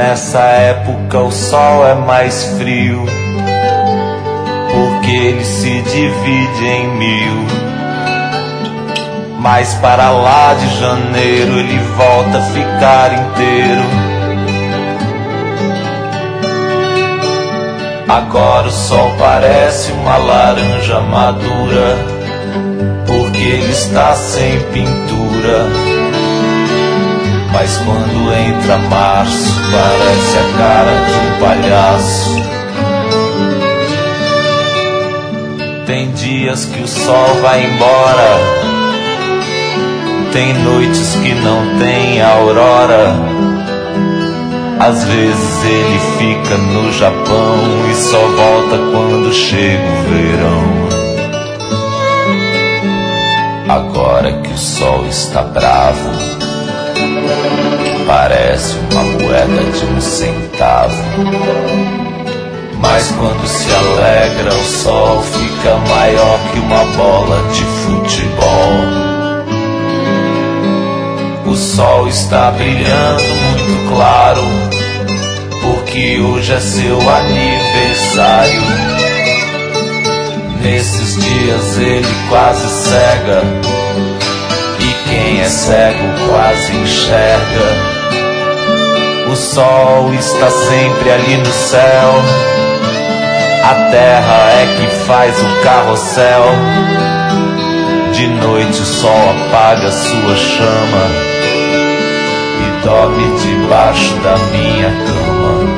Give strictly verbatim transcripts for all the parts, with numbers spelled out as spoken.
Nessa época o sol é mais frio, porque ele se divide em mil. Mas para lá de janeiro ele volta a ficar inteiro. Agora o sol parece uma laranja madura, porque ele está sem pintura. Mas quando entra março, parece a cara de um palhaço. Tem dias que o sol vai embora, tem noites que não tem aurora. Às vezes ele fica no Japão e só volta quando chega o verão. Agora que o sol está bravo, parece uma moeda de um centavo. Mas quando se alegra o sol fica maior que uma bola de futebol. O sol está brilhando muito claro, porque hoje é seu aniversário. Nesses dias ele quase cega, e quem é cego quase enxerga. O sol está sempre ali no céu, a terra é que faz o carrossel. De noite o sol apaga sua chama e dorme debaixo da minha cama.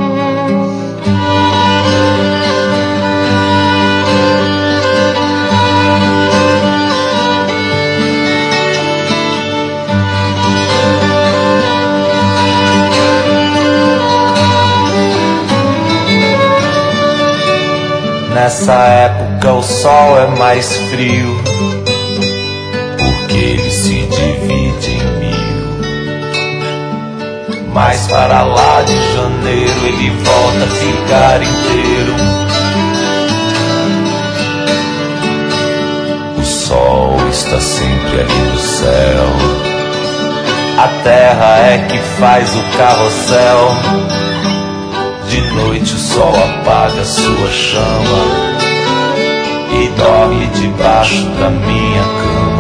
Nessa época o sol é mais frio, porque ele se divide em mil. Mas para lá de janeiro ele volta a ficar inteiro. O sol está sempre ali no céu, a terra é que faz o carrossel. De noite o sol apaga sua chama e dorme debaixo da minha cama.